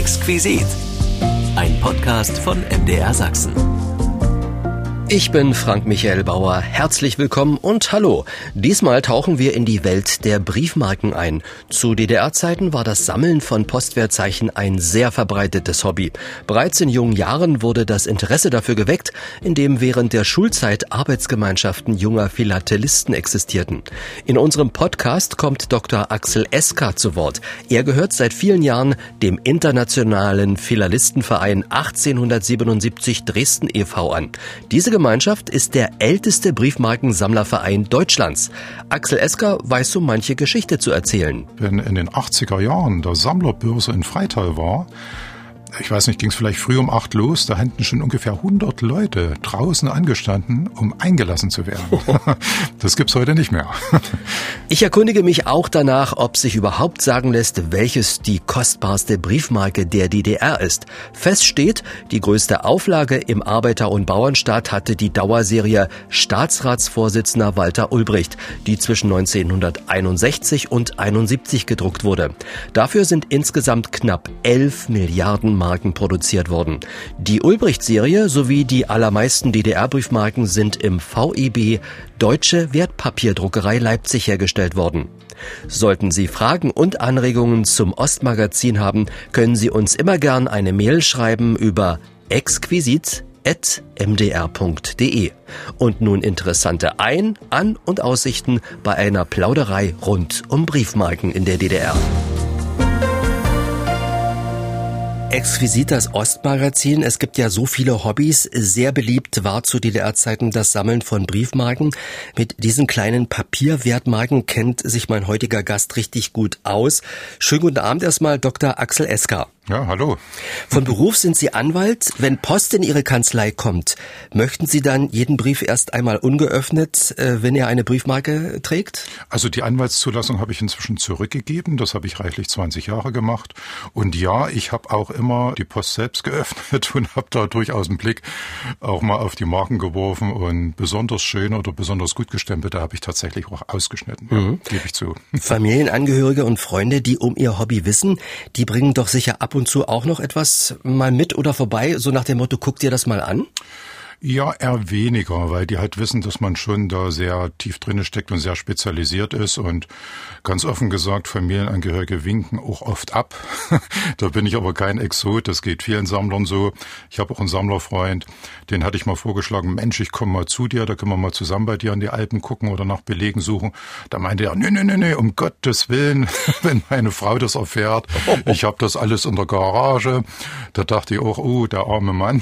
Exquisit. Ein Podcast von MDR Sachsen. Ich bin Frank Michael Bauer. Herzlich willkommen und hallo. Diesmal tauchen wir in die Welt der Briefmarken ein. Zu DDR-Zeiten war das Sammeln von Postwertzeichen ein sehr verbreitetes Hobby. Bereits in jungen Jahren wurde das Interesse dafür geweckt, indem während der Schulzeit Arbeitsgemeinschaften junger Philatelisten existierten. In unserem Podcast kommt Dr. Axel Esker zu Wort. Er gehört seit vielen Jahren dem Internationalen Philalistenverein 1877 Dresden e.V. an. Diese Gemeinschaft ist der älteste Briefmarkensammlerverein Deutschlands. Axel Esker weiß so manche Geschichte zu erzählen. Wenn in den 80er Jahren der Sammlerbörse in Freital war, ich weiß nicht, ging es vielleicht früh um 8 los, da hätten schon ungefähr 100 Leute draußen angestanden, um eingelassen zu werden. Das gibt's heute nicht mehr. Ich erkundige mich auch danach, ob sich überhaupt sagen lässt, welches die kostbarste Briefmarke der DDR ist. Fest steht, die größte Auflage im Arbeiter- und Bauernstaat hatte die Dauerserie Staatsratsvorsitzender Walter Ulbricht, die zwischen 1961 und 71 gedruckt wurde. Dafür sind insgesamt knapp 11 Milliarden Marken produziert worden. Die Ulbricht-Serie sowie die allermeisten DDR-Briefmarken sind im VEB Deutsche Wertpapierdruckerei Leipzig hergestellt worden. Sollten Sie Fragen und Anregungen zum Ostmagazin haben, können Sie uns immer gern eine Mail schreiben über exquisit@mdr.de. Und nun interessante Ein-, An- und Aussichten bei einer Plauderei rund um Briefmarken in der DDR. Exquisit, das Ostmagazin. Es gibt ja so viele Hobbys. Sehr beliebt war zu DDR-Zeiten das Sammeln von Briefmarken. Mit diesen kleinen Papierwertmarken kennt sich mein heutiger Gast richtig gut aus. Schönen guten Abend erstmal, Dr. Axel Esker. Ja, hallo. Von Beruf sind Sie Anwalt. Wenn Post in Ihre Kanzlei kommt, möchten Sie dann jeden Brief erst einmal ungeöffnet, wenn er eine Briefmarke trägt? Also die Anwaltszulassung habe ich inzwischen zurückgegeben. Das habe ich reichlich 20 Jahre gemacht. Und ja, ich habe auch immer die Post selbst geöffnet und habe da durchaus einen Blick auch mal auf die Marken geworfen. Und besonders schöne oder besonders gut gestempelte habe ich tatsächlich auch ausgeschnitten. Ja, gebe ich zu. Familienangehörige und Freunde, die um ihr Hobby wissen, die bringen doch sicher ab und zu auch noch etwas mal mit oder vorbei, so nach dem Motto, guck dir das mal an? Ja, eher weniger, weil die halt wissen, dass man schon da sehr tief drinne steckt und sehr spezialisiert ist und ganz offen gesagt, Familienangehörige winken auch oft ab. Da bin ich aber kein Exot, das geht vielen Sammlern so. Ich habe auch einen Sammlerfreund, den hatte ich mal vorgeschlagen, Mensch, ich komme mal zu dir, da können wir mal zusammen bei dir an die Alpen gucken oder nach Belegen suchen. Da meinte er, nee, um Gottes Willen, wenn meine Frau das erfährt, ich habe das alles in der Garage. Da dachte ich auch, oh, der arme Mann.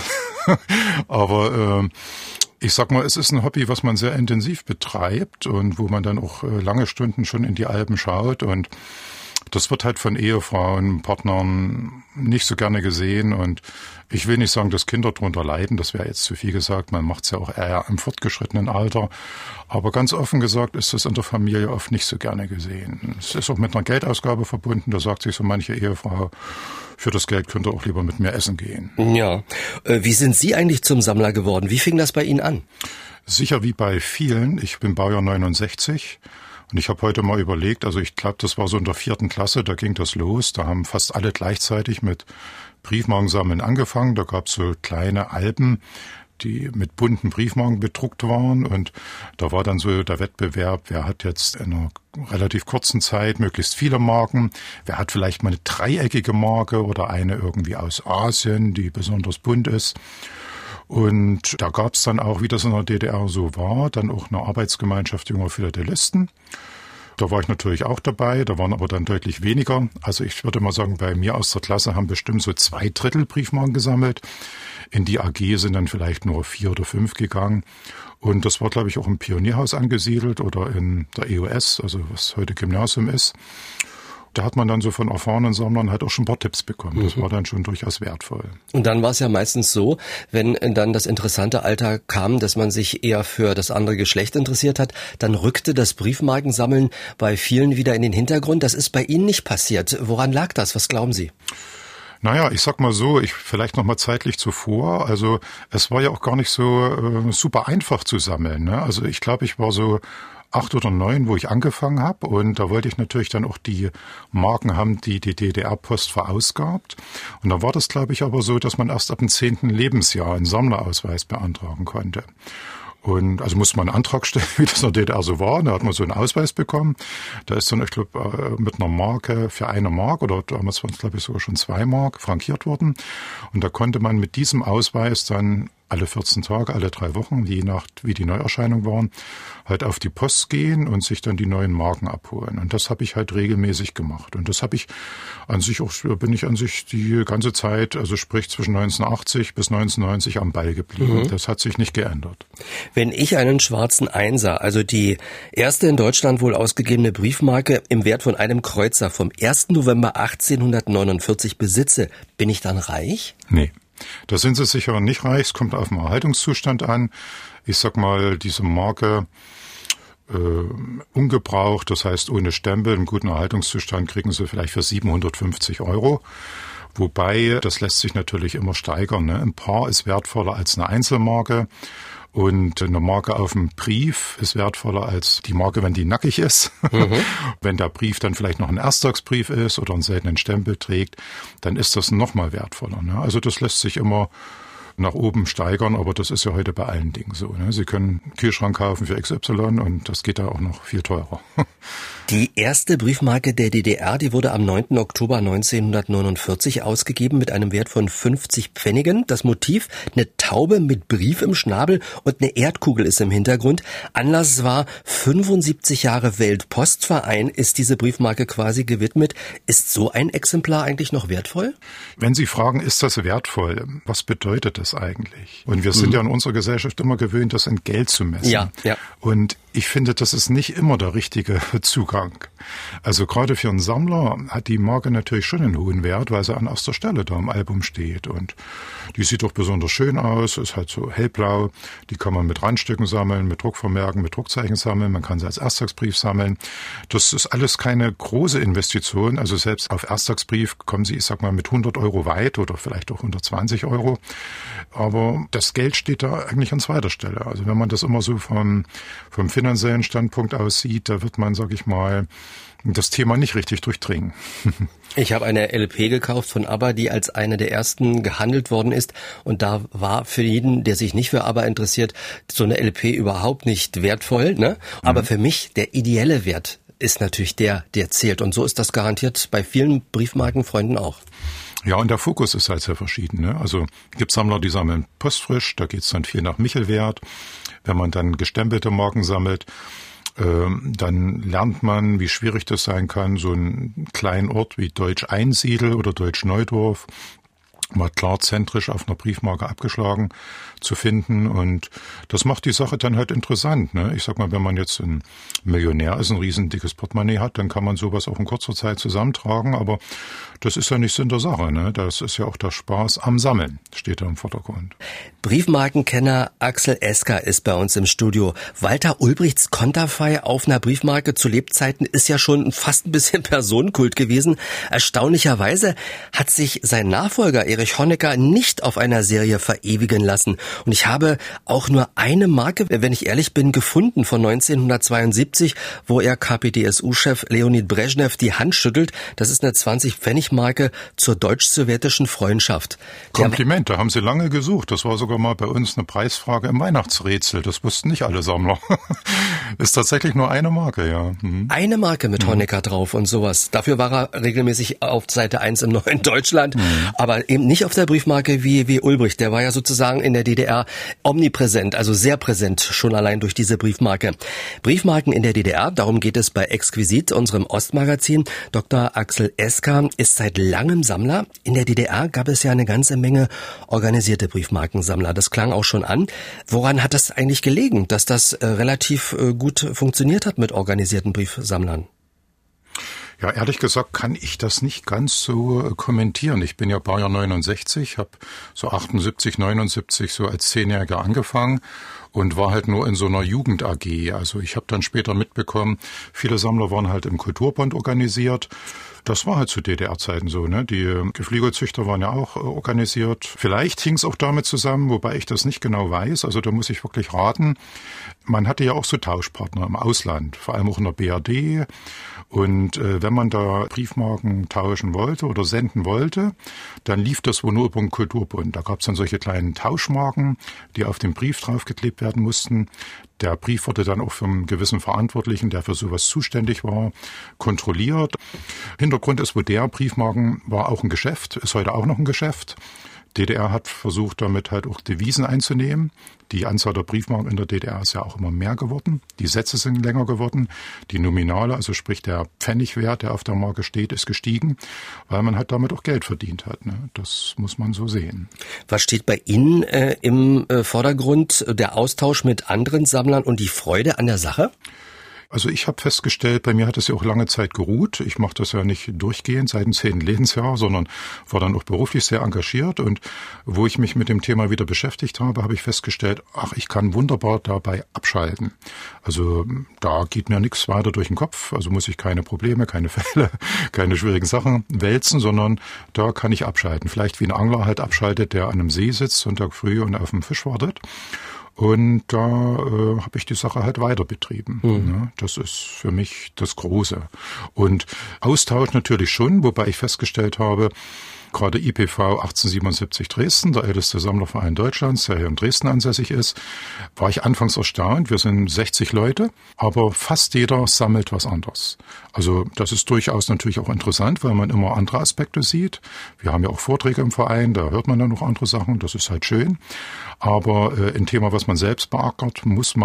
Aber ich sag mal, es ist ein Hobby, was man sehr intensiv betreibt und wo man dann auch lange Stunden schon in die Alpen schaut und das wird halt von Ehefrauen, Partnern nicht so gerne gesehen und ich will nicht sagen, dass Kinder darunter leiden, das wäre jetzt zu viel gesagt, man macht es ja auch eher im fortgeschrittenen Alter, aber ganz offen gesagt ist das in der Familie oft nicht so gerne gesehen. Es ist auch mit einer Geldausgabe verbunden, da sagt sich so manche Ehefrau, für das Geld könnt ihr auch lieber mit mir essen gehen. Ja, wie sind Sie eigentlich zum Sammler geworden? Wie fing das bei Ihnen an? Sicher wie bei vielen, ich bin Baujahr 69. Und ich habe heute mal überlegt, also ich glaube, das war so in der 4. Klasse, da ging das los. Da haben fast alle gleichzeitig mit Briefmarkensammeln angefangen. Da gab es so kleine Alben, die mit bunten Briefmarken bedruckt waren. Und da war dann so der Wettbewerb, wer hat jetzt in einer relativ kurzen Zeit möglichst viele Marken. Wer hat vielleicht mal eine dreieckige Marke oder eine irgendwie aus Asien, die besonders bunt ist. Und da gab es dann auch, wie das in der DDR so war, dann auch eine Arbeitsgemeinschaft junger Philatelisten. Da war ich natürlich auch dabei, da waren aber dann deutlich weniger. Also ich würde mal sagen, bei mir aus der Klasse haben bestimmt so 2/3 Briefmarken gesammelt. In die AG sind dann vielleicht nur 4 oder 5 gegangen. Und das war, glaube ich, auch im Pionierhaus angesiedelt oder in der EOS, also was heute Gymnasium ist. Da hat man dann so von erfahrenen Sammlern halt auch schon ein paar Tipps bekommen. Das war dann schon durchaus wertvoll. Und dann war es ja meistens so, wenn dann das interessante Alter kam, dass man sich eher für das andere Geschlecht interessiert hat, dann rückte das Briefmarkensammeln bei vielen wieder in den Hintergrund. Das ist bei Ihnen nicht passiert. Woran lag das? Was glauben Sie? Naja, ich sag mal so, vielleicht noch mal zeitlich zuvor, also es war ja auch gar nicht so super einfach zu sammeln, ne? Also ich glaube, ich war so 8 oder 9, wo ich angefangen habe. Und da wollte ich natürlich dann auch die Marken haben, die die DDR-Post verausgabt. Und da war das, glaube ich, aber so, dass man erst ab dem 10. Lebensjahr einen Sammlerausweis beantragen konnte. Und also musste man einen Antrag stellen, wie das in der DDR so war. Da hat man so einen Ausweis bekommen. Da ist dann, ich glaube, mit einer Marke für 1 Mark oder damals waren es, glaube ich, sogar schon 2 Mark frankiert worden. Und da konnte man mit diesem Ausweis dann alle 14 Tage, alle 3 Wochen, je nach wie die Neuerscheinungen waren, halt auf die Post gehen und sich dann die neuen Marken abholen. Und das habe ich halt regelmäßig gemacht. Und das habe ich bin ich an sich die ganze Zeit, also sprich zwischen 1980 bis 1990 am Ball geblieben. Das hat sich nicht geändert. Wenn ich einen schwarzen Einser, also die erste in Deutschland wohl ausgegebene Briefmarke im Wert von einem Kreuzer vom 1. November 1849 besitze, bin ich dann reich? Nee. Da sind Sie sicher nicht reich, es kommt auf den Erhaltungszustand an. Ich sag mal, diese Marke ungebraucht, das heißt ohne Stempel, im guten Erhaltungszustand kriegen Sie vielleicht für 750 €. Wobei, das lässt sich natürlich immer steigern. Ne? Ein Paar ist wertvoller als eine Einzelmarke. Und eine Marke auf dem Brief ist wertvoller als die Marke, wenn die nackig ist. Wenn der Brief dann vielleicht noch ein Ersttagsbrief ist oder einen seltenen Stempel trägt, dann ist das noch mal wertvoller. Ne? Also das lässt sich immer nach oben steigern, aber das ist ja heute bei allen Dingen so. Ne? Sie können einen Kühlschrank kaufen für XY und das geht da auch noch viel teurer. Die erste Briefmarke der DDR, die wurde am 9. Oktober 1949 ausgegeben mit einem Wert von 50 Pfennigen. Das Motiv, eine Taube mit Brief im Schnabel und eine Erdkugel ist im Hintergrund. Anlass war 75 Jahre Weltpostverein, ist diese Briefmarke quasi gewidmet. Ist so ein Exemplar eigentlich noch wertvoll? Wenn Sie fragen, ist das wertvoll, was bedeutet das eigentlich? Und wir sind ja in unserer Gesellschaft immer gewöhnt, das in Geld zu messen. Ja. Und ich finde, das ist nicht immer der richtige Zugang. Also gerade für einen Sammler hat die Marke natürlich schon einen hohen Wert, weil sie an erster Stelle da im Album steht. Und die sieht doch besonders schön aus, ist halt so hellblau. Die kann man mit Randstücken sammeln, mit Druckvermerken, mit Druckzeichen sammeln. Man kann sie als Ersttagsbrief sammeln. Das ist alles keine große Investition. Also selbst auf Ersttagsbrief kommen Sie, ich sag mal, mit 100 € weit oder vielleicht auch 120 €. Aber das Geld steht da eigentlich an zweiter Stelle. Also wenn man das immer so vom finanziellen Standpunkt aus sieht, da wird man, sag ich mal, das Thema nicht richtig durchdringen. Ich habe eine LP gekauft von ABBA, die als eine der ersten gehandelt worden ist. Und da war für jeden, der sich nicht für ABBA interessiert, so eine LP überhaupt nicht wertvoll. Ne? Aber für mich der ideelle Wert ist natürlich der zählt. Und so ist das garantiert bei vielen Briefmarkenfreunden auch. Ja, und der Fokus ist halt sehr verschieden. Ne? Also gibt Sammler, die sammeln postfrisch, da geht's dann viel nach Michelwert. Wenn man dann gestempelte Marken sammelt, dann lernt man, wie schwierig das sein kann, so einen kleinen Ort wie Deutsch-Einsiedel oder Deutsch-Neudorf mal klar zentrisch auf einer Briefmarke abgeschlagen zu finden. Und das macht die Sache dann halt interessant. Ne? Ich sag mal, wenn man jetzt ein Millionär ist, ein riesen dickes Portemonnaie hat, dann kann man sowas auch in kurzer Zeit zusammentragen. Aber das ist ja nicht Sinn der Sache. Ne? Das ist ja auch der Spaß am Sammeln, steht da im Vordergrund. Briefmarkenkenner Axel Esker ist bei uns im Studio. Walter Ulbrichts Konterfei auf einer Briefmarke zu Lebzeiten ist ja schon fast ein bisschen Personenkult gewesen. Erstaunlicherweise hat sich sein Nachfolger Erich Honecker nicht auf einer Serie verewigen lassen. Und ich habe auch nur eine Marke, wenn ich ehrlich bin, gefunden von 1972, wo er KPDSU-Chef Leonid Brezhnev die Hand schüttelt. Das ist eine 20-Pfennig-Marke zur deutsch-sowjetischen Freundschaft. Kompliment, da haben Sie lange gesucht. Das war sogar mal bei uns eine Preisfrage im Weihnachtsrätsel. Das wussten nicht alle Sammler. Ist tatsächlich nur eine Marke, ja. Eine Marke mit Honecker drauf und sowas. Dafür war er regelmäßig auf Seite 1 im Neuen Deutschland, aber eben nicht auf der Briefmarke wie Ulbricht. Der war ja sozusagen in der DDR omnipräsent, also sehr präsent, schon allein durch diese Briefmarke. Briefmarken in der DDR, darum geht es bei Exquisit, unserem Ostmagazin. Dr. Axel Esker ist seit langem Sammler. In der DDR gab es ja eine ganze Menge organisierte Briefmarkensammler. Das klang auch schon an. Woran hat das eigentlich gelegen, dass das relativ gut funktioniert hat mit organisierten Briefsammlern? Ja, ehrlich gesagt kann ich das nicht ganz so kommentieren. Ich bin ja Baujahr 69, habe so 78, 79 so als 10-Jähriger angefangen und war halt nur in so einer Jugend-AG. Also ich habe dann später mitbekommen, viele Sammler waren halt im Kulturbund organisiert. Das war halt zu DDR-Zeiten so, ne? Die Geflügelzüchter waren ja auch organisiert. Vielleicht hing es auch damit zusammen, wobei ich das nicht genau weiß. Also da muss ich wirklich raten. Man hatte ja auch so Tauschpartner im Ausland, vor allem auch in der BRD. Und wenn man da Briefmarken tauschen wollte oder senden wollte, dann lief das wohl nur über den Kulturbund. Da gab es dann solche kleinen Tauschmarken, die auf dem Brief draufgeklebt werden mussten. Der Brief wurde dann auch vom gewissen Verantwortlichen, der für sowas zuständig war, kontrolliert. Hintergrund ist, wo der Briefmarken war auch ein Geschäft, ist heute auch noch ein Geschäft. DDR hat versucht, damit halt auch Devisen einzunehmen. Die Anzahl der Briefmarken in der DDR ist ja auch immer mehr geworden. Die Sätze sind länger geworden. Die Nominale, also sprich der Pfennigwert, der auf der Marke steht, ist gestiegen, weil man halt damit auch Geld verdient hat. Ne? Das muss man so sehen. Was steht bei Ihnen im Vordergrund? Der Austausch mit anderen Sammlern und die Freude an der Sache? Also ich habe festgestellt, bei mir hat es ja auch lange Zeit geruht. Ich mache das ja nicht durchgehend seit dem 10. Lebensjahr, sondern war dann auch beruflich sehr engagiert. Und wo ich mich mit dem Thema wieder beschäftigt habe, habe ich festgestellt, ich kann wunderbar dabei abschalten. Also da geht mir nichts weiter durch den Kopf. Also muss ich keine Probleme, keine Fälle, keine schwierigen Sachen wälzen, sondern da kann ich abschalten. Vielleicht wie ein Angler halt abschaltet, der an einem See sitzt Sonntag früh und auf den Fisch wartet. Und da habe ich die Sache halt weiter betrieben. Mhm. Das ist für mich das Große. Und Austausch natürlich schon, wobei ich festgestellt habe, gerade IPV 1877 Dresden, der älteste Sammlerverein Deutschlands, der hier in Dresden ansässig ist, war ich anfangs erstaunt. Wir sind 60 Leute, aber fast jeder sammelt was anderes. Also das ist durchaus natürlich auch interessant, weil man immer andere Aspekte sieht. Wir haben ja auch Vorträge im Verein, da hört man dann noch andere Sachen, das ist halt schön. Aber ein Thema, was man selbst beackert,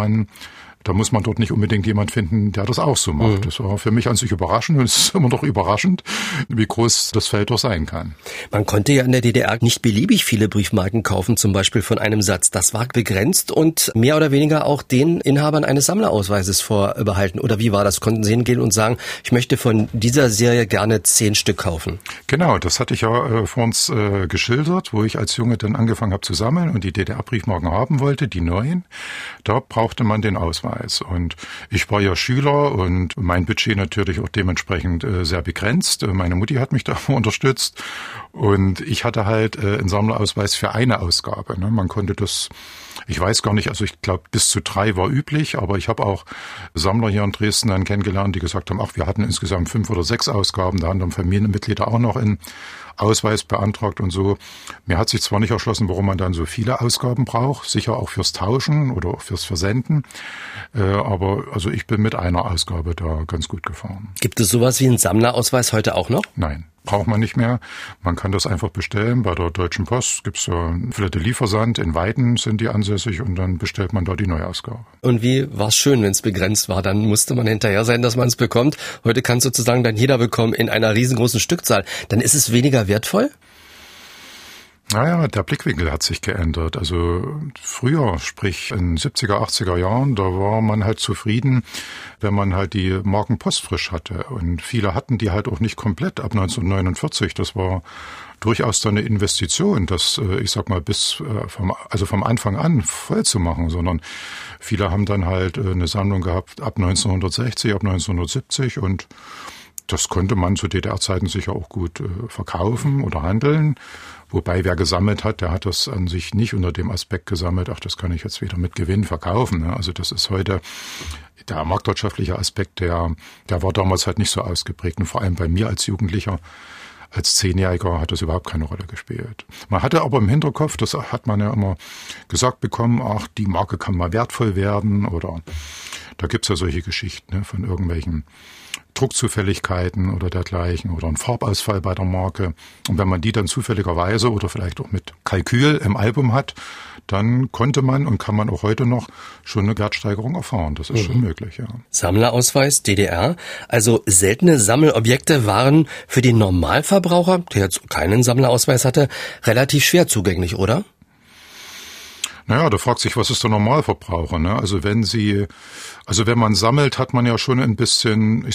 da muss man dort nicht unbedingt jemand finden, der das auch so macht. Das war für mich an sich überraschend und es ist immer noch überraschend, wie groß das Feld doch sein kann. Man konnte ja in der DDR nicht beliebig viele Briefmarken kaufen, zum Beispiel von einem Satz. Das war begrenzt und mehr oder weniger auch den Inhabern eines Sammlerausweises vorbehalten. Oder wie war das? Konnten Sie hingehen und sagen, ich möchte von dieser Serie gerne 10 Stück kaufen? Genau, das hatte ich ja vor uns geschildert, wo ich als Junge dann angefangen habe zu sammeln und die DDR-Briefmarken haben wollte, die neuen. Da brauchte man den Ausweis. Und ich war ja Schüler und mein Budget natürlich auch dementsprechend sehr begrenzt. Meine Mutti hat mich da unterstützt und ich hatte halt einen Sammlerausweis für eine Ausgabe. Man konnte das, ich weiß gar nicht, also ich glaube bis zu 3 war üblich, aber ich habe auch Sammler hier in Dresden dann kennengelernt, die gesagt haben, wir hatten insgesamt 5 oder 6 Ausgaben, da haben dann Familienmitglieder auch noch einen Ausweis beantragt und so. Mir hat sich zwar nicht erschlossen, warum man dann so viele Ausgaben braucht, sicher auch fürs Tauschen oder auch fürs Versenden, aber also ich bin mit einer Ausgabe da ganz gut gefahren. Gibt es sowas wie einen Sammlerausweis heute auch noch? Nein. Braucht man nicht mehr. Man kann das einfach bestellen. Bei der Deutschen Post gibt's ja einen Liefersand. In Weiden sind die ansässig und dann bestellt man da die Neuausgabe. Und wie war es schön, wenn es begrenzt war? Dann musste man hinterher sein, dass man es bekommt. Heute kann es sozusagen dann jeder bekommen in einer riesengroßen Stückzahl. Dann ist es weniger wertvoll? Naja, der Blickwinkel hat sich geändert. Also früher, sprich in 70er, 80er Jahren, da war man halt zufrieden, wenn man halt die Marken postfrisch hatte. Und viele hatten die halt auch nicht komplett ab 1949. Das war durchaus dann eine Investition, das, ich sag mal, vom Anfang an voll zu machen, sondern viele haben dann halt eine Sammlung gehabt ab 1960, ab 1970 und das konnte man zu DDR-Zeiten sicher auch gut verkaufen oder handeln. Wobei, wer gesammelt hat, der hat das an sich nicht unter dem Aspekt gesammelt, das kann ich jetzt wieder mit Gewinn verkaufen. Ne? Also das ist heute der marktwirtschaftliche Aspekt, der war damals halt nicht so ausgeprägt. Und vor allem bei mir als Jugendlicher, als 10-Jähriger hat das überhaupt keine Rolle gespielt. Man hatte aber im Hinterkopf, das hat man ja immer gesagt bekommen, die Marke kann mal wertvoll werden oder da gibt's ja solche Geschichten, ne, von irgendwelchen Druckzufälligkeiten oder dergleichen oder ein Farbausfall bei der Marke. Und wenn man die dann zufälligerweise oder vielleicht auch mit Kalkül im Album hat, dann konnte man und kann man auch heute noch schon eine Wertsteigerung erfahren. Das ist schon möglich, ja. Sammlerausweis DDR. Also seltene Sammelobjekte waren für den Normalverbraucher, der jetzt keinen Sammlerausweis hatte, relativ schwer zugänglich, oder? Naja, da fragt sich, was ist der Normalverbraucher, ne? Also wenn man sammelt, hat man ja schon ein bisschen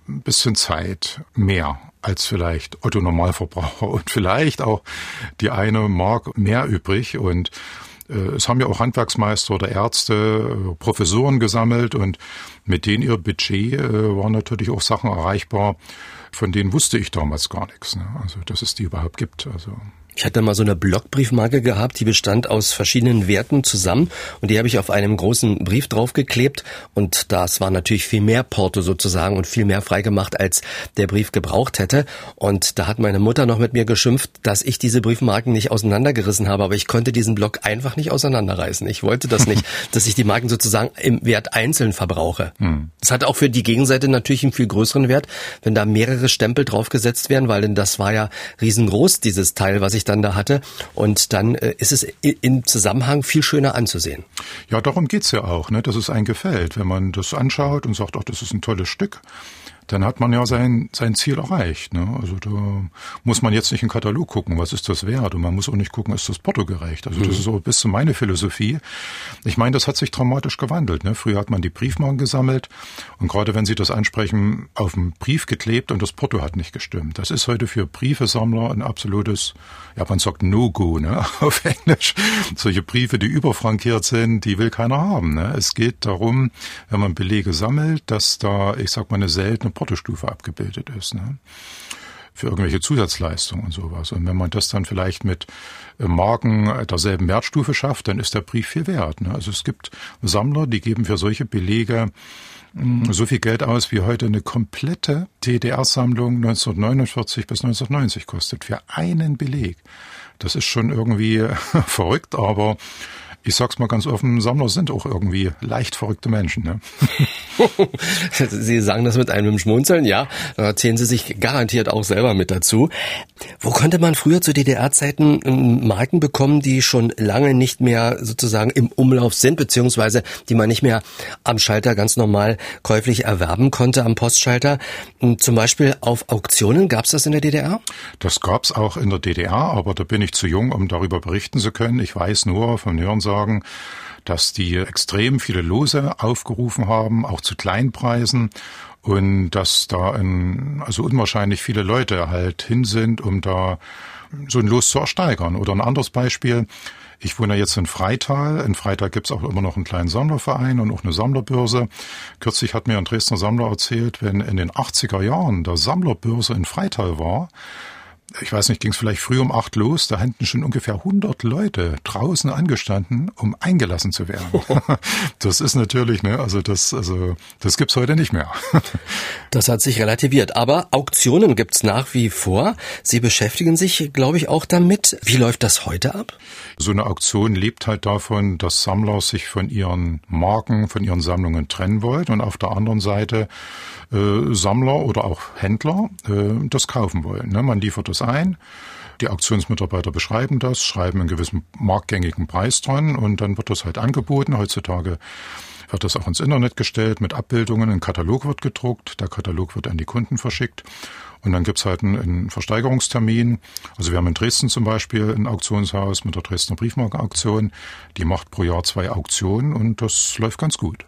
Zeit mehr als vielleicht Otto Normalverbraucher und vielleicht auch die eine Mark mehr übrig und Es haben ja auch Handwerksmeister oder Ärzte, Professoren gesammelt und mit denen ihr Budget waren natürlich auch Sachen erreichbar, von denen wusste ich damals gar nichts. Ne? Also, dass es die überhaupt gibt. Also ich hatte mal so eine Blockbriefmarke gehabt, die bestand aus verschiedenen Werten zusammen und die habe ich auf einem großen Brief draufgeklebt und das war natürlich viel mehr Porto sozusagen und viel mehr freigemacht, als der Brief gebraucht hätte. Und da hat meine Mutter noch mit mir geschimpft, dass ich diese Briefmarken nicht auseinandergerissen habe, aber ich konnte diesen Block einfach nicht auseinanderreißen. Ich wollte das nicht, dass ich die Marken sozusagen im Wert einzeln verbrauche. Das hat auch für die Gegenseite natürlich einen viel größeren Wert, wenn da mehrere Stempel draufgesetzt werden, weil denn das war ja riesengroß, dieses Teil, was ich dann da hatte. Und dann ist es im Zusammenhang viel schöner anzusehen. Ja, darum geht's ja auch, ne, dass es einem gefällt. Wenn man das anschaut und sagt, ach, das ist ein tolles Stück, dann hat man ja sein Ziel erreicht. Ne? Also da muss man jetzt nicht in den Katalog gucken, was ist das wert? Und man muss auch nicht gucken, ist das portogerecht? Also das ist so bis zu meine Philosophie. Ich meine, das hat sich dramatisch gewandelt. Ne? Früher hat man die Briefmarken gesammelt und gerade wenn Sie das ansprechen, auf dem Brief geklebt und das Porto hat nicht gestimmt. Das ist heute für Briefesammler ein absolutes, ja, man sagt No-Go, ne? Auf Englisch. Solche Briefe, die überfrankiert sind, die will keiner haben. Ne? Es geht darum, wenn man Belege sammelt, dass da, ich sag mal, eine seltene Portostufe abgebildet ist, ne? Für irgendwelche Zusatzleistungen und sowas. Und wenn man das dann vielleicht mit Marken derselben Wertstufe schafft, dann ist der Brief viel wert. Ne? Also es gibt Sammler, die geben für solche Belege so viel Geld aus, wie heute eine komplette DDR-Sammlung 1949 bis 1990 kostet. Für einen Beleg. Das ist schon irgendwie verrückt, aber ich sag's mal ganz offen, Sammler sind auch irgendwie leicht verrückte Menschen. Ne? Sie sagen das mit einem Schmunzeln, ja. Da erzählen Sie sich garantiert auch selber mit dazu. Wo konnte man früher zu DDR-Zeiten Marken bekommen, die schon lange nicht mehr sozusagen im Umlauf sind, beziehungsweise die man nicht mehr am Schalter ganz normal käuflich erwerben konnte, am Postschalter? Zum Beispiel auf Auktionen, gab's das in der DDR? Das gab's auch in der DDR, aber da bin ich zu jung, um darüber berichten zu können. Ich weiß nur von Hörensagen, dass die extrem viele Lose aufgerufen haben, auch zu Kleinpreisen und dass da also unwahrscheinlich viele Leute halt hin sind, um da so ein Los zu ersteigern. Oder ein anderes Beispiel, ich wohne jetzt in Freital. In Freital gibt's auch immer noch einen kleinen Sammlerverein und auch eine Sammlerbörse. Kürzlich hat mir ein Dresdner Sammler erzählt, wenn in den 80er Jahren der Sammlerbörse in Freital war, ich weiß nicht, ging es vielleicht früh um 8 los, da hätten schon ungefähr 100 Leute draußen angestanden, um eingelassen zu werden. Das ist natürlich, ne, das gibt's heute nicht mehr. Das hat sich relativiert, aber Auktionen gibt's nach wie vor. Sie beschäftigen sich, glaube ich, auch damit. Wie läuft das heute ab? So eine Auktion lebt halt davon, dass Sammler sich von ihren Marken, von ihren Sammlungen trennen wollen und auf der anderen Seite Sammler oder auch Händler das kaufen wollen. Ne? Man liefert das ein, die Auktionsmitarbeiter beschreiben das, schreiben einen gewissen marktgängigen Preis dran und dann wird das halt angeboten. Heutzutage wird das auch ins Internet gestellt mit Abbildungen, ein Katalog wird gedruckt, der Katalog wird an die Kunden verschickt und dann gibt's halt einen Versteigerungstermin. Also wir haben in Dresden zum Beispiel ein Auktionshaus mit der Dresdner Briefmarkenauktion, die macht pro Jahr 2 Auktionen und das läuft ganz gut.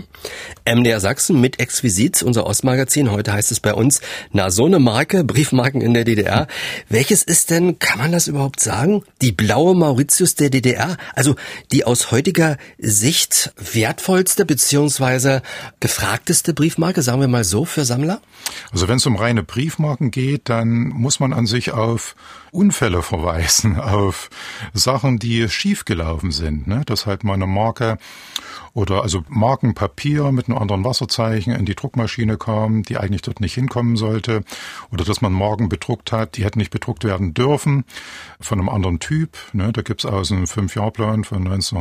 MDR Sachsen mit Exquisit, unser Ostmagazin. Heute heißt es bei uns, na so eine Marke, Briefmarken in der DDR. Welches ist denn, kann man das überhaupt sagen, die blaue Mauritius der DDR? Also die aus heutiger Sicht wertvollste bzw. gefragteste Briefmarke, sagen wir mal so, für Sammler? Also wenn es um reine Briefmarken geht, dann muss man an sich auf Unfälle verweisen, auf Sachen, die schiefgelaufen sind, ne? Dass halt mal eine Marke oder also Markenpapier mit einem anderen Wasserzeichen in die Druckmaschine kam, die eigentlich dort nicht hinkommen sollte, oder dass man Marken bedruckt hat, die hätten nicht bedruckt werden dürfen, von einem anderen Typ. Ne? Da gibt's aus einem 5-Jahr-Plan von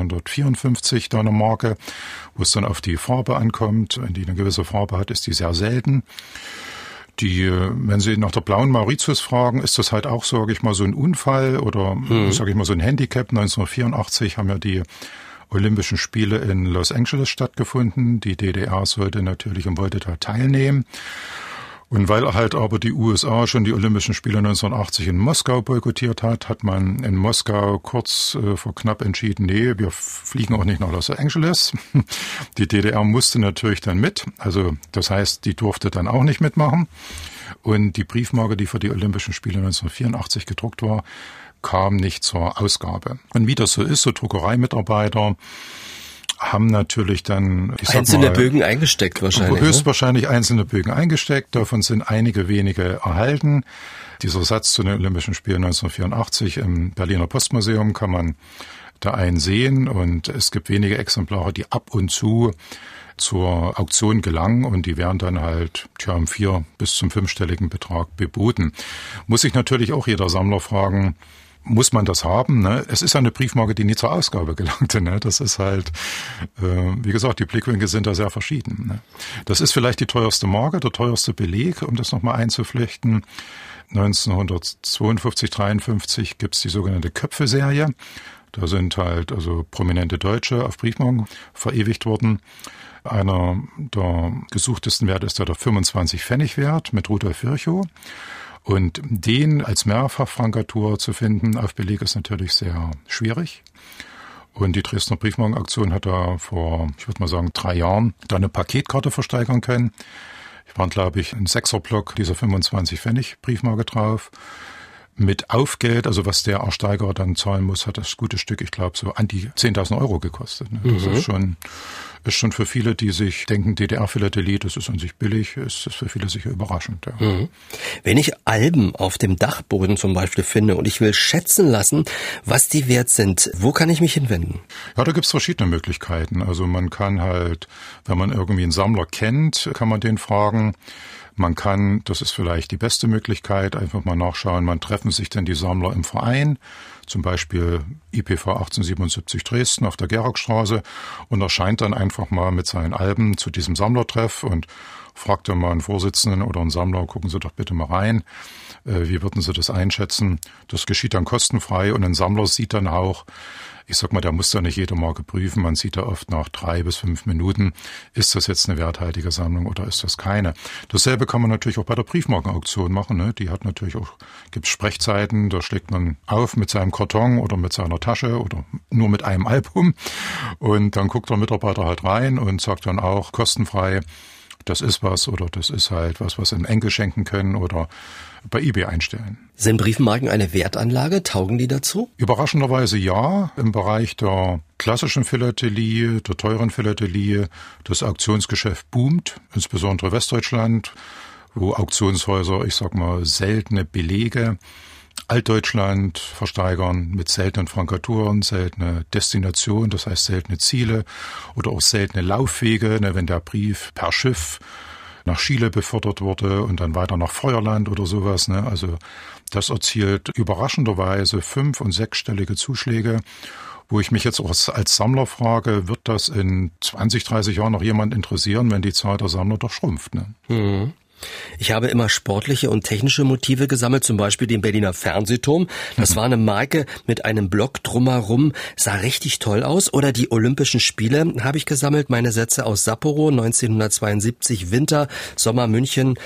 1954 da eine Marke, wo es dann auf die Farbe ankommt. Wenn die eine gewisse Farbe hat, ist die sehr selten. Wenn Sie nach der blauen Mauritius fragen, ist das halt auch, sage ich mal, so ein Unfall oder, sage ich mal, so ein Handicap. 1984 haben ja die Olympischen Spiele in Los Angeles stattgefunden. Die DDR sollte natürlich und wollte da teilnehmen. Und weil halt aber die USA schon die Olympischen Spiele 1980 in Moskau boykottiert hat, hat man in Moskau kurz vor knapp entschieden, nee, wir fliegen auch nicht nach Los Angeles. Die DDR musste natürlich dann mit. Also das heißt, die durfte dann auch nicht mitmachen. Und die Briefmarke, die für die Olympischen Spiele 1984 gedruckt war, kam nicht zur Ausgabe. Und wie das so ist, so Druckereimitarbeiter haben natürlich dann einzelne Bögen eingesteckt wahrscheinlich. Höchstwahrscheinlich einzelne Bögen eingesteckt. Davon sind einige wenige erhalten. Dieser Satz zu den Olympischen Spielen 1984 im Berliner Postmuseum kann man da einsehen. Und es gibt wenige Exemplare, die ab und zu zur Auktion gelangen und die werden dann halt im 4- bis zum 5-stelligen Betrag geboten. Muss sich natürlich auch jeder Sammler fragen, muss man das haben? Ne? Es ist ja eine Briefmarke, die nie zur Ausgabe gelangte. Ne? Das ist halt, wie gesagt, die Blickwinkel sind da sehr verschieden. Ne? Das ist vielleicht die teuerste Marke, der teuerste Beleg, um das nochmal einzuflechten. 1952, 53 gibt's die sogenannte Köpfe-Serie. Da sind halt also prominente Deutsche auf Briefmarken verewigt worden. Einer der gesuchtesten Werte ist da der 25-Pfennig-Wert mit Rudolf Virchow. Und den als Mehrfachfrankatur zu finden auf Beleg ist natürlich sehr schwierig. Und die Dresdner Briefmarkenaktion hat da vor, ich würde mal sagen, 3 Jahren da eine Paketkarte versteigern können. Ich war, glaube ich, ein 6er-Block dieser 25-Pfennig-Briefmarke drauf. Mit Aufgeld, also was der Ersteiger dann zahlen muss, hat das gute Stück, ich glaube, so an die 10.000 Euro gekostet. Das ist schon für viele, die sich denken, DDR-Philatelie, das ist an sich billig, ist das für viele sicher überraschend. Ja. Wenn ich Alben auf dem Dachboden zum Beispiel finde und ich will schätzen lassen, was die wert sind, wo kann ich mich hinwenden? Ja, da gibt's verschiedene Möglichkeiten. Also man kann halt, wenn man irgendwie einen Sammler kennt, kann man den fragen. Man kann, das ist vielleicht die beste Möglichkeit, einfach mal nachschauen, wann treffen sich denn die Sammler im Verein, zum Beispiel IPV 1877 Dresden auf der Georgstraße, und erscheint dann einfach mal mit seinen Alben zu diesem Sammlertreff und fragt dann mal einen Vorsitzenden oder einen Sammler, gucken Sie doch bitte mal rein, wie würden Sie das einschätzen? Das geschieht dann kostenfrei und ein Sammler sieht dann auch, ich sag mal, der muss da nicht jede Marke prüfen. Man sieht da oft nach 3 bis 5 Minuten, ist das jetzt eine werthaltige Sammlung oder ist das keine. Dasselbe kann man natürlich auch bei der Briefmarkenauktion machen. Ne? Die hat natürlich auch, gibt's Sprechzeiten, da schlägt man auf mit seinem Karton oder mit seiner Tasche oder nur mit einem Album. Und dann guckt der Mitarbeiter halt rein und sagt dann auch kostenfrei, das ist was oder das ist halt was im Enkel schenken können oder bei eBay einstellen. Sind Briefmarken eine Wertanlage? Taugen die dazu? Überraschenderweise ja. Im Bereich der klassischen Philatelie, der teuren Philatelie, das Auktionsgeschäft boomt, insbesondere Westdeutschland, wo Auktionshäuser, ich sag mal, seltene Belege Altdeutschland versteigern mit seltenen Frankaturen, seltene Destinationen, das heißt seltene Ziele oder auch seltene Laufwege, wenn der Brief per Schiff nach Chile befördert wurde und dann weiter nach Feuerland oder sowas. Also das erzielt überraschenderweise 5- und 6-stellige Zuschläge, wo ich mich jetzt auch als Sammler frage, wird das in 20, 30 Jahren noch jemand interessieren, wenn die Zahl der Sammler doch schrumpft? Ne? Ich habe immer sportliche und technische Motive gesammelt, zum Beispiel den Berliner Fernsehturm. Das war eine Marke mit einem Block drumherum, sah richtig toll aus. Oder die Olympischen Spiele habe ich gesammelt, meine Sätze aus Sapporo, 1972 Winter, Sommer München,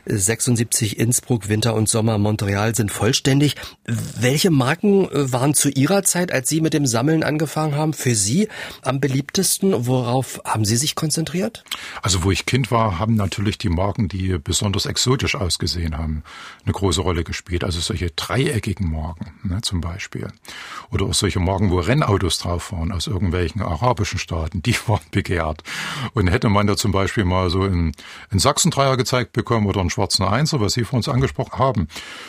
76 Innsbruck, Winter und Sommer Montreal sind vollständig. Welche Marken waren zu Ihrer Zeit, als Sie mit dem Sammeln angefangen haben, für Sie am beliebtesten? Worauf haben Sie sich konzentriert? Also wo ich Kind war, haben natürlich die Marken, die besonders exotisch ausgesehen haben, eine große Rolle gespielt. Also solche dreieckigen Marken, zum Beispiel. Oder auch solche Marken, wo Rennautos drauf waren aus irgendwelchen arabischen Staaten, die waren begehrt. Und hätte man da zum Beispiel mal so einen Sachsen-Dreier gezeigt bekommen oder einen schwarzen Einser, was Sie vor uns angesprochen haben,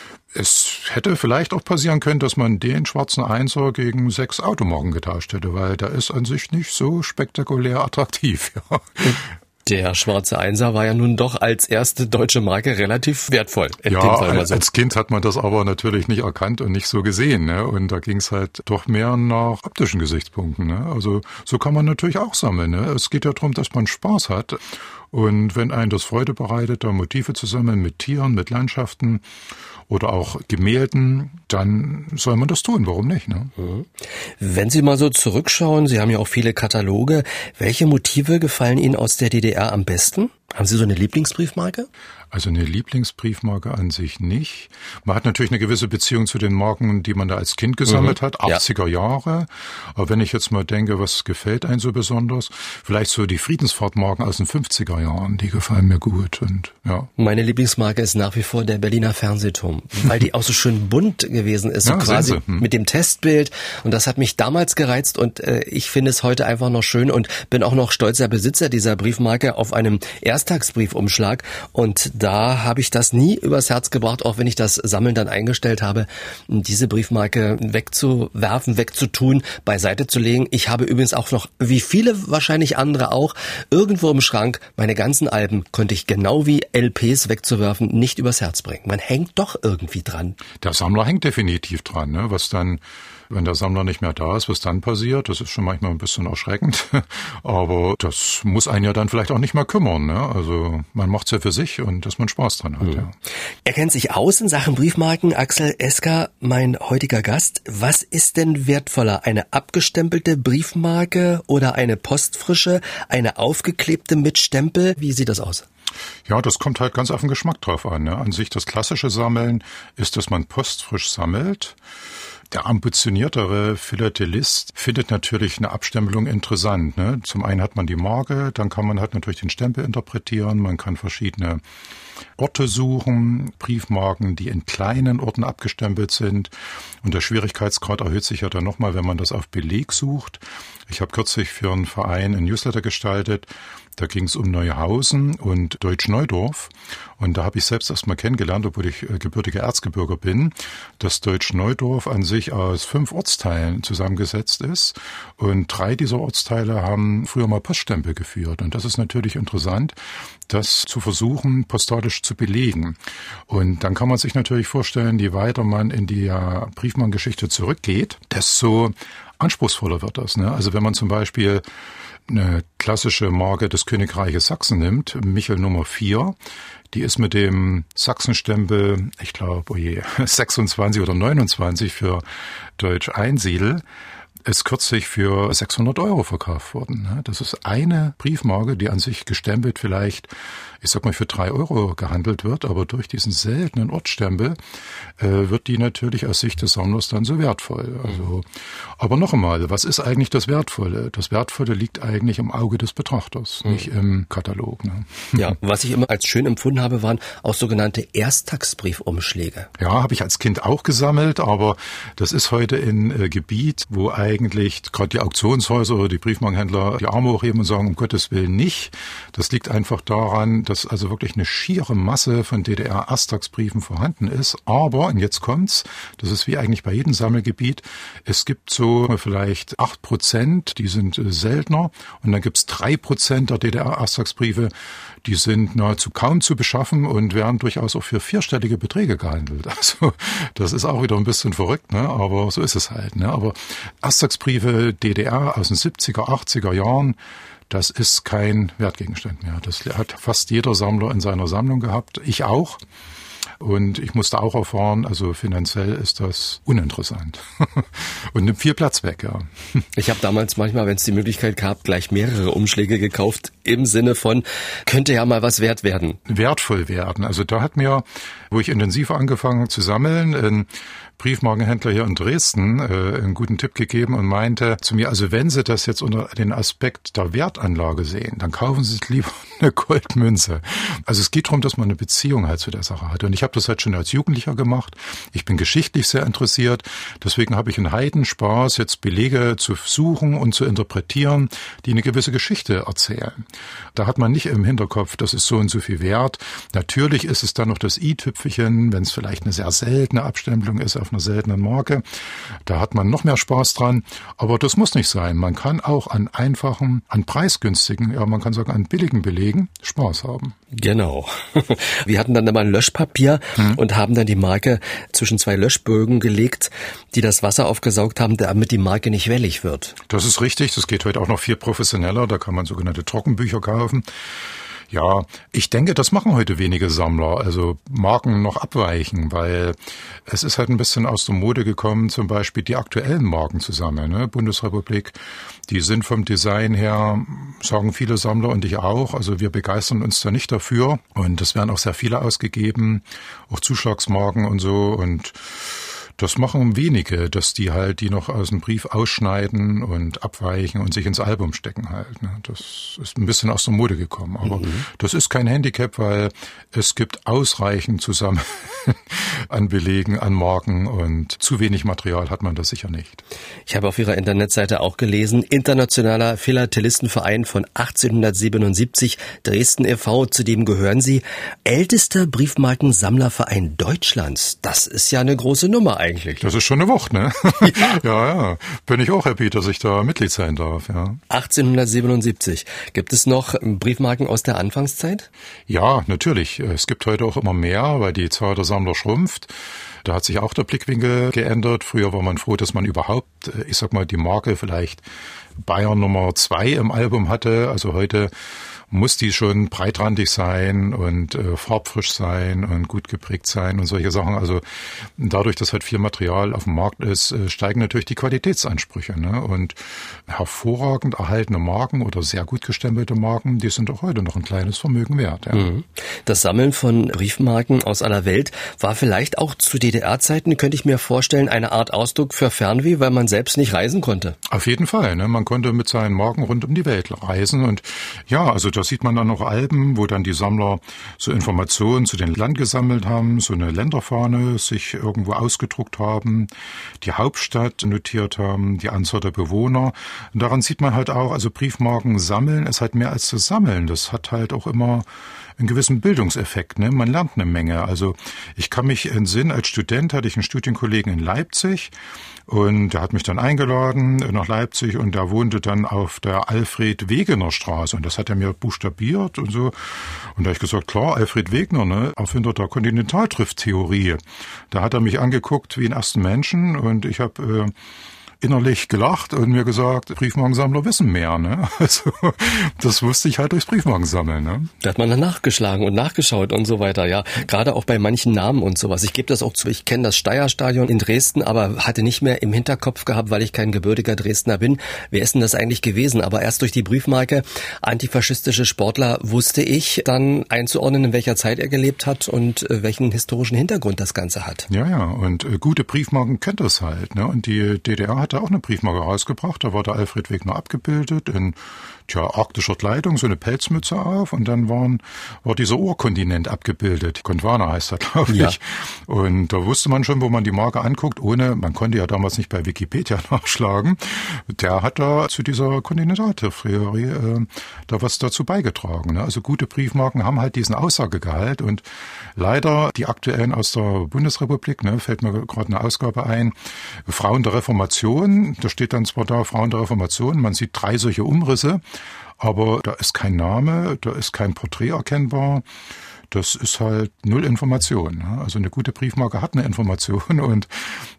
es hätte vielleicht auch passieren können, dass man den schwarzen Einser gegen 6 Automarken getauscht hätte, weil der ist an sich nicht so spektakulär attraktiv. Ja. Der schwarze Einser war ja nun doch als erste deutsche Marke relativ wertvoll. Als Kind hat man das aber natürlich nicht erkannt und nicht so gesehen. Ne? Und da ging es halt doch mehr nach optischen Gesichtspunkten. Ne? Also so kann man natürlich auch sammeln. Ne? Es geht ja darum, dass man Spaß hat. Und wenn einem das Freude bereitet, da Motive zu sammeln mit Tieren, mit Landschaften oder auch Gemälden, dann soll man das tun. Warum nicht? Ne? Wenn Sie mal so zurückschauen, Sie haben ja auch viele Kataloge. Welche Motive gefallen Ihnen aus der DDR am besten? Haben Sie so eine Lieblingsbriefmarke? Also eine Lieblingsbriefmarke an sich nicht. Man hat natürlich eine gewisse Beziehung zu den Marken, die man da als Kind gesammelt hat, 80er Jahre. Aber wenn ich jetzt mal denke, was gefällt einem so besonders? Vielleicht so die Friedensfahrtmarken aus den 50er Jahren, die gefallen mir gut. Und ja. Meine Lieblingsmarke ist nach wie vor der Berliner Fernsehturm, weil die auch so schön bunt gewesen ist, so ja, quasi mit dem Testbild. Und das hat mich damals gereizt und ich finde es heute einfach noch schön und bin auch noch stolzer Besitzer dieser Briefmarke auf einem Ersttagsbriefumschlag. Und da habe ich das nie übers Herz gebracht, auch wenn ich das Sammeln dann eingestellt habe, diese Briefmarke wegzuwerfen, wegzutun, beiseite zu legen. Ich habe übrigens auch noch, wie viele wahrscheinlich andere auch, irgendwo im Schrank meine ganzen Alben konnte ich genau wie LPs wegzuwerfen nicht übers Herz bringen. Man hängt doch irgendwie dran. Der Sammler hängt definitiv dran, ne? Was dann, wenn der Sammler nicht mehr da ist, was dann passiert, das ist schon manchmal ein bisschen erschreckend. Aber das muss einen ja dann vielleicht auch nicht mehr kümmern, ne? Also man macht's ja für sich und dass man Spaß dran hat, ja. Er kennt sich aus in Sachen Briefmarken. Axel Esker, mein heutiger Gast. Was ist denn wertvoller? Eine abgestempelte Briefmarke oder eine postfrische, eine aufgeklebte mit Stempel? Wie sieht das aus? Ja, das kommt halt ganz auf den Geschmack drauf an, ne? An sich das klassische Sammeln ist, dass man postfrisch sammelt. Der ambitioniertere Philatelist findet natürlich eine Abstempelung interessant, ne? Zum einen hat man die Marke, dann kann man halt natürlich den Stempel interpretieren, man kann verschiedene Orte suchen, Briefmarken, die in kleinen Orten abgestempelt sind. Und der Schwierigkeitsgrad erhöht sich ja dann nochmal, wenn man das auf Beleg sucht. Ich habe kürzlich für einen Verein ein Newsletter gestaltet. Da ging es um Neuhausen und Deutsch-Neudorf. Und da habe ich selbst erst mal kennengelernt, obwohl ich gebürtiger Erzgebirger bin, dass Deutsch-Neudorf an sich aus 5 Ortsteilen zusammengesetzt ist. Und 3 dieser Ortsteile haben früher mal Poststempel geführt. Und das ist natürlich interessant, das zu versuchen, postalisch zu belegen. Und dann kann man sich natürlich vorstellen, je weiter man in die Briefmarkengeschichte zurückgeht, desto anspruchsvoller wird das, ne? Also wenn man zum Beispiel eine klassische Marke des Königreiches Sachsen nimmt, Michel Nummer 4, die ist mit dem Sachsenstempel, ich glaube, 26 oder 29 für Deutsch Einsiedel, ist kürzlich für 600 € verkauft worden. Das ist eine Briefmarke, die an sich gestempelt vielleicht, ich sag mal, für 3 € gehandelt wird, aber durch diesen seltenen Ortsstempel wird die natürlich aus Sicht des Sammlers dann so wertvoll. Also, aber noch einmal, was ist eigentlich das Wertvolle? Das Wertvolle liegt eigentlich im Auge des Betrachters, nicht im Katalog. Ne? Ja, was ich immer als schön empfunden habe, waren auch sogenannte Ersttagsbriefumschläge. Ja, habe ich als Kind auch gesammelt, aber das ist heute ein Gebiet, wo eigentlich gerade die Auktionshäuser oder die Briefmarkenhändler die Arme hochheben und sagen, um Gottes Willen nicht. Das liegt einfach daran, dass also wirklich eine schiere Masse von DDR-Ersttagsbriefen vorhanden ist. Aber, und jetzt kommt's, das ist wie eigentlich bei jedem Sammelgebiet, es gibt so vielleicht 8%, die sind seltener, und dann gibt's 3% der DDR-Ersttagsbriefe, die sind nahezu kaum zu beschaffen und werden durchaus auch für 4-stellige Beträge gehandelt. Also das ist auch wieder ein bisschen verrückt, ne? Aber so ist es halt. Ne? Aber Ersttagsbriefe DDR aus den 70er, 80er Jahren, das ist kein Wertgegenstand mehr. Das hat fast jeder Sammler in seiner Sammlung gehabt, ich auch. Und ich musste auch erfahren, also finanziell ist das uninteressant und nimmt viel Platz weg, ja. Ich habe damals manchmal, wenn es die Möglichkeit gab, gleich mehrere Umschläge gekauft, im Sinne von, könnte ja mal was wert werden. Wertvoll werden. Also da hat mir, wo ich intensiver angefangen habe zu sammeln, ein Briefmarkenhändler hier in Dresden einen guten Tipp gegeben und meinte zu mir, also wenn Sie das jetzt unter den Aspekt der Wertanlage sehen, dann kaufen Sie lieber eine Goldmünze. Also es geht darum, dass man eine Beziehung halt zu der Sache hat. Und ich habe das halt schon als Jugendlicher gemacht. Ich bin geschichtlich sehr interessiert. Deswegen habe ich einen Heidenspaß, jetzt Belege zu suchen und zu interpretieren, die eine gewisse Geschichte erzählen. Da hat man nicht im Hinterkopf, das ist so und so viel wert. Natürlich ist es dann noch das i-Tüpfelchen, wenn es vielleicht eine sehr seltene Abstempelung ist auf einer seltenen Marke. Da hat man noch mehr Spaß dran. Aber das muss nicht sein. Man kann auch an einfachen, an preisgünstigen, ja man kann sagen an billigen Belegen Spaß haben. Genau. Wir hatten dann mal ein Löschpapier und haben dann die Marke zwischen 2 Löschbögen gelegt, die das Wasser aufgesaugt haben, damit die Marke nicht wellig wird. Das ist richtig. Das geht heute auch noch viel professioneller. Da kann man sogenannte Trockenbücher kaufen. Ja, ich denke, das machen heute wenige Sammler, also Marken noch abweichen, weil es ist halt ein bisschen aus der Mode gekommen, zum Beispiel die aktuellen Marken zu sammeln. Ne? Bundesrepublik, die sind vom Design her, sagen viele Sammler und ich auch, also wir begeistern uns da nicht dafür und es werden auch sehr viele ausgegeben, auch Zuschlagsmarken und so und das machen wenige, dass die halt die noch aus dem Brief ausschneiden und abweichen und sich ins Album stecken halt. Ne? Das ist ein bisschen aus der Mode gekommen. Aber das ist kein Handicap, weil es gibt ausreichend zusammen an Belegen, an Marken und zu wenig Material hat man das sicher nicht. Ich habe auf Ihrer Internetseite auch gelesen, Internationaler Philatelistenverein von 1877, Dresden e.V., zu dem gehören Sie. Ältester Briefmarkensammlerverein Deutschlands. Das ist ja eine große Nummer eigentlich. Das ist schon eine Wucht, ne? Ja. Bin ich auch happy, dass ich da Mitglied sein darf, ja. 1877. Gibt es noch Briefmarken aus der Anfangszeit? Ja, natürlich. Es gibt heute auch immer mehr, weil die Zahl der Sammler schrumpft. Da hat sich auch der Blickwinkel geändert. Früher war man froh, dass man überhaupt, ich sag mal, die Marke vielleicht Bayern Nummer 2 im Album hatte. Also heute muss die schon breitrandig sein und farbfrisch sein und gut geprägt sein und solche Sachen. Also dadurch, dass halt viel Material auf dem Markt ist, steigen natürlich die Qualitätsansprüche. Ne? Und hervorragend erhaltene Marken oder sehr gut gestempelte Marken, die sind auch heute noch ein kleines Vermögen wert. Ja. Das Sammeln von Briefmarken aus aller Welt war vielleicht auch zu DDR-Zeiten, könnte ich mir vorstellen, eine Art Ausdruck für Fernweh, weil man selbst nicht reisen konnte. Auf jeden Fall. Ne? Man konnte mit seinen Marken rund um die Welt reisen. Und ja, also da sieht man dann noch Alben, wo dann die Sammler so Informationen zu den Land gesammelt haben, so eine Länderfahne sich irgendwo ausgedruckt haben, die Hauptstadt notiert haben, die Anzahl der Bewohner. Und daran sieht man halt auch, also Briefmarken sammeln ist halt mehr als zu sammeln. Das hat halt auch immer einen gewissen Bildungseffekt, ne? Man lernt eine Menge. Also ich kann mich entsinnen, als Student hatte ich einen Studienkollegen in Leipzig und der hat mich dann eingeladen nach Leipzig und der wohnte dann auf der Alfred-Wegener-Straße und das hat er mir buchstabiert und so. Und da habe ich gesagt, klar, Alfred Wegener, ne, Erfinder der Kontinentaltrifttheorie. Da hat er mich angeguckt wie einen ersten Menschen und ich habe innerlich gelacht und mir gesagt, Briefmarkensammler wissen mehr. Ne? Also das wusste ich halt durchs Briefmarkensammeln. Ne? Da hat man dann nachgeschlagen und nachgeschaut und so weiter. Ja, gerade auch bei manchen Namen und sowas. Ich gebe das auch zu. Ich kenne das Steyrstadion in Dresden, aber hatte nicht mehr im Hinterkopf gehabt, weil ich kein gebürtiger Dresdner bin. Wer ist denn das eigentlich gewesen? Aber erst durch die Briefmarke antifaschistische Sportler wusste ich dann einzuordnen, in welcher Zeit er gelebt hat und welchen historischen Hintergrund das Ganze hat. Ja. Und gute Briefmarken kennt das halt. Ne? Und die DDR hat auch eine Briefmarke rausgebracht. Da war der Alfred Wegener abgebildet in arktischer Kleidung, so eine Pelzmütze auf und dann war dieser Urkontinent abgebildet. Gondwana heißt das, glaube ich. Ja. Und da wusste man schon, wo man die Marke anguckt, man konnte ja damals nicht bei Wikipedia nachschlagen. Der hat da zu dieser Kontinentaltheorie da was dazu beigetragen. Ne? Also gute Briefmarken haben halt diesen Aussagegehalt und leider die aktuellen aus der Bundesrepublik, ne, fällt mir gerade eine Ausgabe ein, Frauen der Reformation, da steht dann zwar da Frauen der Reformation, man sieht 3 solche Umrisse, aber da ist kein Name, da ist kein Porträt erkennbar. Das ist halt null Information. Also eine gute Briefmarke hat eine Information und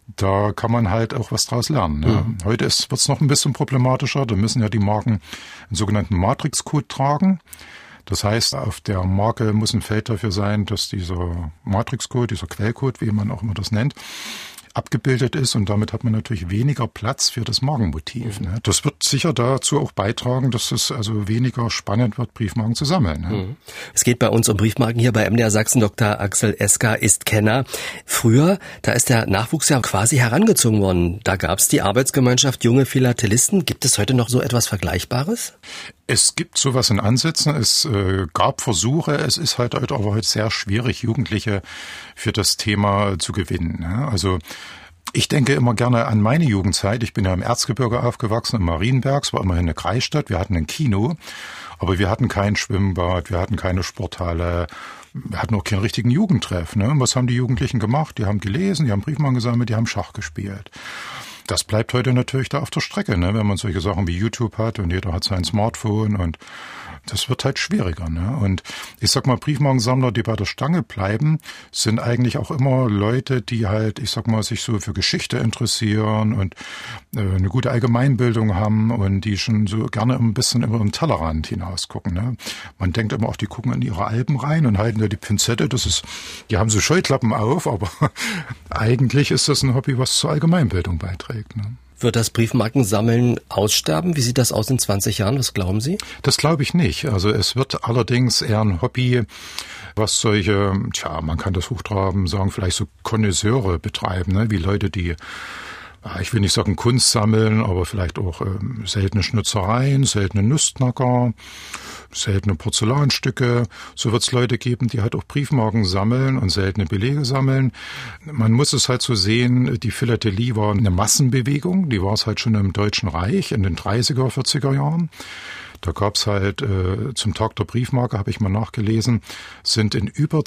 da kann man halt auch was draus lernen. Mhm. Heute wird es noch ein bisschen problematischer. Da müssen ja die Marken einen sogenannten Matrixcode tragen. Das heißt, auf der Marke muss ein Feld dafür sein, dass dieser Matrixcode, dieser Quellcode, wie man auch immer das nennt, abgebildet ist und damit hat man natürlich weniger Platz für das Markenmotiv. Ne? Das wird sicher dazu auch beitragen, dass es also weniger spannend wird, Briefmarken zu sammeln. Ne? Es geht bei uns um Briefmarken hier bei MDR Sachsen. Dr. Axel Esker ist Kenner. Früher, da ist der Nachwuchs ja quasi herangezogen worden. Da gab es die Arbeitsgemeinschaft Junge Philatelisten. Gibt es heute noch so etwas Vergleichbares? Es gibt sowas in Ansätzen, es gab Versuche, es ist halt aber heute sehr schwierig, Jugendliche für das Thema zu gewinnen. Also ich denke immer gerne an meine Jugendzeit. Ich bin ja im Erzgebirge aufgewachsen, in Marienberg, es war immerhin eine Kreisstadt, wir hatten ein Kino, aber wir hatten kein Schwimmbad, wir hatten keine Sporthalle, wir hatten auch keinen richtigen Jugendtreff. Ne? Was haben die Jugendlichen gemacht? Die haben gelesen, die haben Briefmarken gesammelt, die haben Schach gespielt. das bleibt heute natürlich da auf der Strecke, ne? Wenn man solche Sachen wie YouTube hat und jeder hat sein Smartphone und das wird halt schwieriger, ne? Und ich sag mal, Briefmarkensammler, die bei der Stange bleiben, sind eigentlich auch immer Leute, die halt, ich sag mal, sich so für Geschichte interessieren und eine gute Allgemeinbildung haben und die schon so gerne ein bisschen über den Tellerrand hinaus gucken, ne? Man denkt immer auch, die gucken in ihre Alben rein und halten da die Pinzette, die haben so Scheuklappen auf, aber eigentlich ist das ein Hobby, was zur Allgemeinbildung beiträgt, ne? Wird das Briefmarkensammeln aussterben? Wie sieht das aus in 20 Jahren? Was glauben Sie? Das glaube ich nicht. Also es wird allerdings eher ein Hobby, was solche, man kann das hochtraben sagen, vielleicht so Connoisseure betreiben, ne? Wie Leute, die, ich will nicht sagen Kunst sammeln, aber vielleicht auch seltene Schnitzereien, seltene Nussknacker, seltene Porzellanstücke. So wird es Leute geben, die halt auch Briefmarken sammeln und seltene Belege sammeln. Man muss es halt so sehen, die Philatelie war eine Massenbewegung, die war es halt schon im Deutschen Reich in den 30er, 40er Jahren. Da gab's halt zum Tag der Briefmarke, habe ich mal nachgelesen, sind in über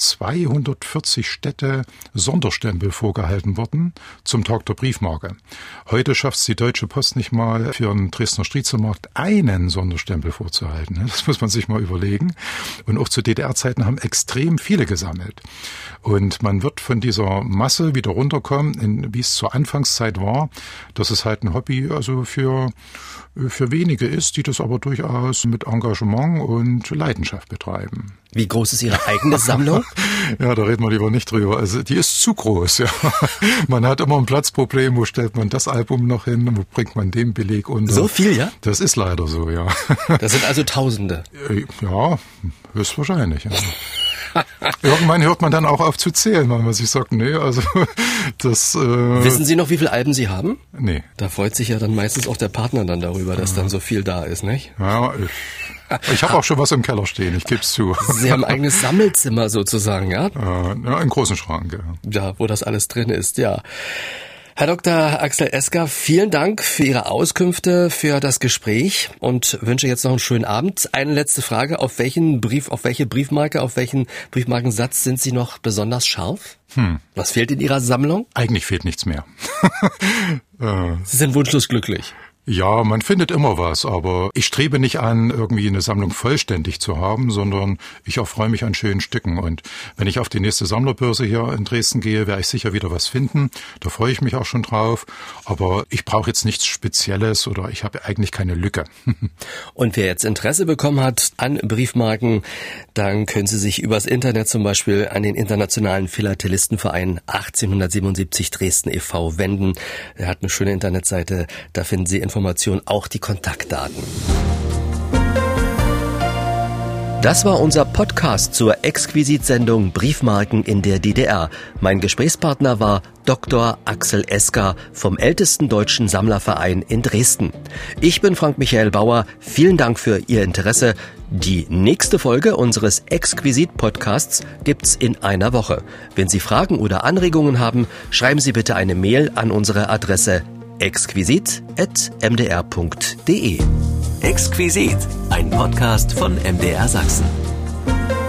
240 Städte Sonderstempel vorgehalten worden zum Tag der Briefmarke. Heute schafft's die Deutsche Post nicht mal für einen Dresdner Striezelmarkt einen Sonderstempel vorzuhalten. Das muss man sich mal überlegen. Und auch zu DDR-Zeiten haben extrem viele gesammelt. Und man wird von dieser Masse wieder runterkommen, wie es zur Anfangszeit war, dass es halt ein Hobby also für wenige ist, die das aber durchaus mit Engagement und Leidenschaft betreiben. Wie groß ist Ihre eigene Sammlung? Ja, da reden wir lieber nicht drüber. Also die ist zu groß. Ja. Man hat immer ein Platzproblem. Wo stellt man das Album noch hin? Wo bringt man den Beleg unter? So viel, ja? Das ist leider so, ja. Das sind also Tausende. Ja, höchstwahrscheinlich. Ja. Irgendwann hört man dann auch auf zu zählen, weil man sich sagt, nee, also das... Wissen Sie noch, wie viele Alben Sie haben? Nee. Da freut sich ja dann meistens auch der Partner dann darüber, dass dann so viel da ist, nicht? Ja, ich habe auch schon was im Keller stehen, ich gebe es zu. Sie haben ein eigenes Sammelzimmer sozusagen, ja? Ja, einen großen Schrank, ja. Ja, wo das alles drin ist, ja. Herr Dr. Axel Esker, vielen Dank für Ihre Auskünfte, für das Gespräch und wünsche jetzt noch einen schönen Abend. Eine letzte Frage, auf welche Briefmarke, auf welchen Briefmarkensatz sind Sie noch besonders scharf? Was fehlt in Ihrer Sammlung? Eigentlich fehlt nichts mehr. Sie sind wunschlos glücklich. Ja, man findet immer was, aber ich strebe nicht an, irgendwie eine Sammlung vollständig zu haben, sondern ich erfreue mich an schönen Stücken. Und wenn ich auf die nächste Sammlerbörse hier in Dresden gehe, werde ich sicher wieder was finden. Da freue ich mich auch schon drauf. Aber ich brauche jetzt nichts Spezielles oder ich habe eigentlich keine Lücke. Und wer jetzt Interesse bekommen hat an Briefmarken, dann können Sie sich übers Internet zum Beispiel an den Internationalen Philatelistenverein 1877 Dresden e.V. wenden. Er hat eine schöne Internetseite, da finden Sie Informationen, auch die Kontaktdaten. Das war unser Podcast zur Exquisit-Sendung Briefmarken in der DDR. Mein Gesprächspartner war Dr. Axel Esker vom ältesten deutschen Sammlerverein in Dresden. Ich bin Frank-Michael Bauer. Vielen Dank für Ihr Interesse. Die nächste Folge unseres Exquisit-Podcasts gibt's in einer Woche. Wenn Sie Fragen oder Anregungen haben, schreiben Sie bitte eine Mail an unsere Adresse exquisit@mdr.de. Exquisit, ein Podcast von MDR Sachsen.